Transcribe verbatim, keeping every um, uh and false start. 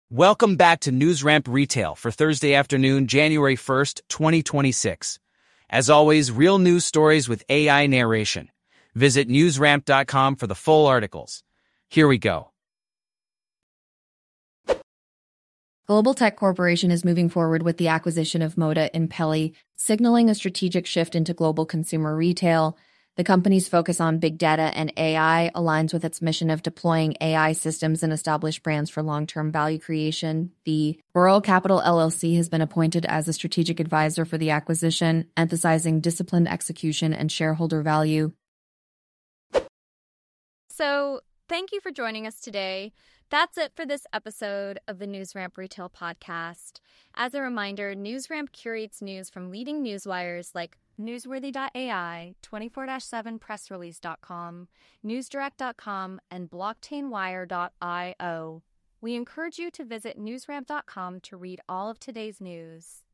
Welcome back to NewsRamp Retail for Thursday afternoon, January first, twenty twenty-six. As always, real news stories with A I narration. Visit newsramp dot com for the full articles. Here we go. Global Tech Corporation is moving forward with the acquisition of Moda in Peli, signaling a strategic shift into global consumer retail. The company's focus on big data and A I aligns with its mission of deploying A I systems and established brands for long-term value creation. The Burrell Capital L L C has been appointed as a strategic advisor for the acquisition, emphasizing disciplined execution and shareholder value. So, thank you for joining us today. That's it for this episode of the NewsRamp Retail Podcast. As a reminder, NewsRamp curates news from leading newswires like Newsworthy dot A I, twenty-four seven press release dot com, newsdirect dot com, and blockchain wire dot io. We encourage you to visit newsramp dot com to read all of today's news.